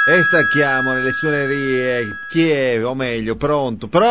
E stacchiamo nelle suonerie. Chi è? O meglio, pronto? Sì,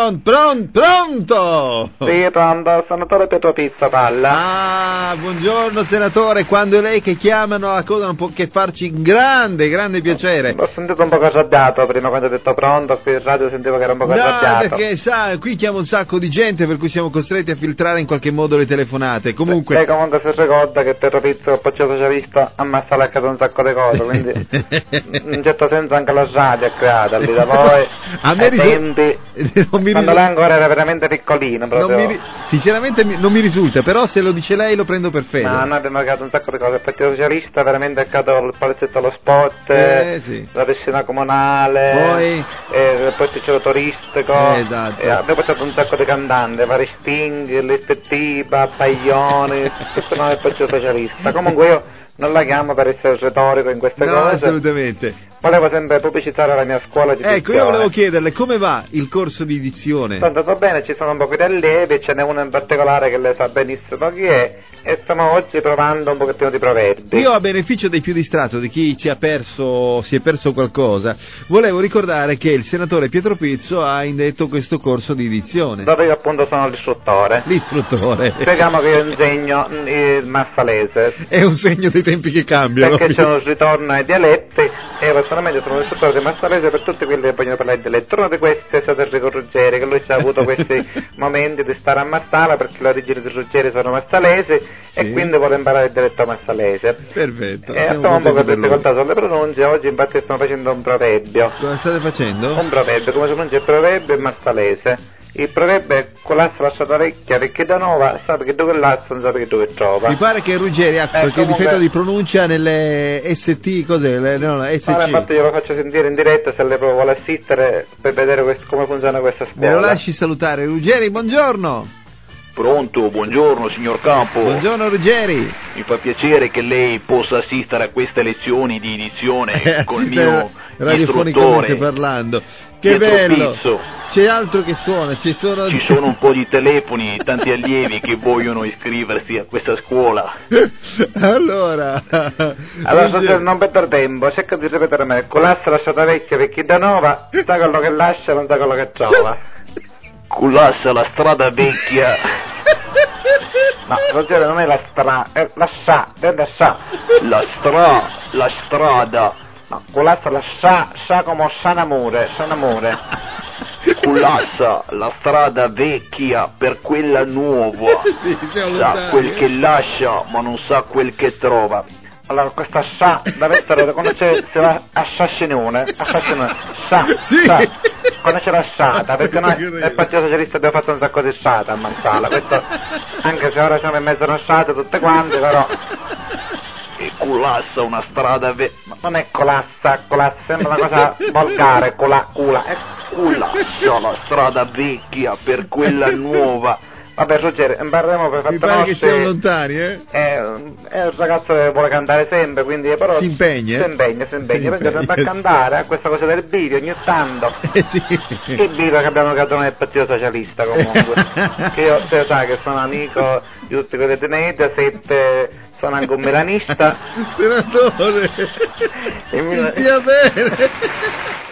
pronto, senatore Pietro Pizza parla. Ah, buongiorno senatore, quando è lei che chiamano la cosa non può che farci grande piacere. L'ho sentito un po' arrabbiato prima quando ho detto pronto, qui in radio sentivo che era un po' arrabbiato. No, perché sa, qui chiama un sacco di gente per cui siamo costretti a filtrare in qualche modo le telefonate. Comunque... Lei comunque si ricorda che Pietro Pizza, il Partito Socialista, ammazza a casa un sacco di cose, quindi in un certo senso anche la radio è creata lì da voi, a me ai tempi, quando lei ancora era veramente piccolino proprio. Sinceramente non mi risulta, però se lo dice lei lo prendo per fede. Ma noi abbiamo creato un sacco di cose, il Partito Socialista veramente ha creato il palazzetto allo sport, sì. la piscina comunale, poi il porticello turistico, esatto. abbiamo portato un sacco di cantanti, vari Sting, l'Ispettiva, Paglioni, tutto noi del Partito Socialista. Comunque io non la chiamo per essere retorico in queste cose. No, assolutamente. Volevo sempre pubblicizzare la mia scuola di dizione. Ecco, io volevo chiederle come va il corso di dizione. Sta andando bene, ci sono un po' di allievi, ce n'è uno in particolare che lei sa benissimo chi è, e stiamo oggi provando un pochettino di proverbi. Io, a beneficio dei più distratto, di chi si è perso qualcosa, volevo ricordare che il senatore Pietro Pizzo ha indetto questo corso di dizione. Dove io appunto sono l'istruttore. Spieghiamo che io insegno il massalese. È un segno dei tempi che cambiano. Perché c'è un ritorno ai dialetti, e personalmente sono l'istruttore di massalese per tutti quelli che vogliono parlare di dialetto. Uno di questi è stato Enrico Ruggeri, che lui ci ha avuto questi momenti di stare a Marsala, perché le origini di Ruggeri sono massalesi, sì. E quindi vuole imparare il dialetto massalese. Perfetto. E abbiamo un po' di difficoltà sulle pronunce. Oggi infatti stiamo facendo un proverbio. Cosa state facendo? Un proverbio, come si pronuncia il proverbio in massalese. Il proverbio è: con l'asso lasciata vecchia, perché da nuova sa che dove l'asso non sa che dove trova. Mi pare che Ruggeri ha qualche difetto di pronuncia nelle ST, cos'è? No, SC. Allora, infatti io lo faccio sentire in diretta, se lei vuole assistere, per vedere come funziona questa scuola. Me lo lasci salutare. Ruggeri, buongiorno. Pronto, buongiorno signor Campo. Buongiorno Ruggeri. Mi fa piacere che lei possa assistere a queste lezioni di edizione con il mio radiofonicamente parlando. Che bello. Pizzo. C'è altro che suona, ci sono un po' di telefoni, tanti allievi che vogliono iscriversi a questa scuola. Allora non perdere tempo, cerca di ripetere a me: con l'asso lasciata vecchia perché da nuova sa quello che lascia, non sa quello che trova. Culassa la strada vecchia. No, Rogerio, non è la strada, è la sa. La strada. No, culassa la sa come sanamure. Culassa la strada vecchia per quella nuova. Sa quel che lascia, ma non sa quel che trova. Allora, questa sa deve essere, quando si va a Sassinone, sa, quando c'è la sata, perché noi nel Partito Socialista abbiamo fatto un sacco di sata a Marsala, questo, anche se ora siamo in mezzo a una sata tutte quante, però... E culassa una strada ma non è colassa, sembra una cosa volgare, è culassa la strada vecchia per quella nuova. Vabbè, Ruggeri, impareremo per Mi pare che siamo lontani, È un ragazzo che vuole cantare sempre, quindi però si impegna, perché a cantare a questa cosa del video ogni tanto. Sì. Che video che abbiamo creato nel Partito Socialista comunque. Che io, te sai che sono amico di tutti quelli di Mediaset, sono anche un milanista. Senatore, mi stia bene.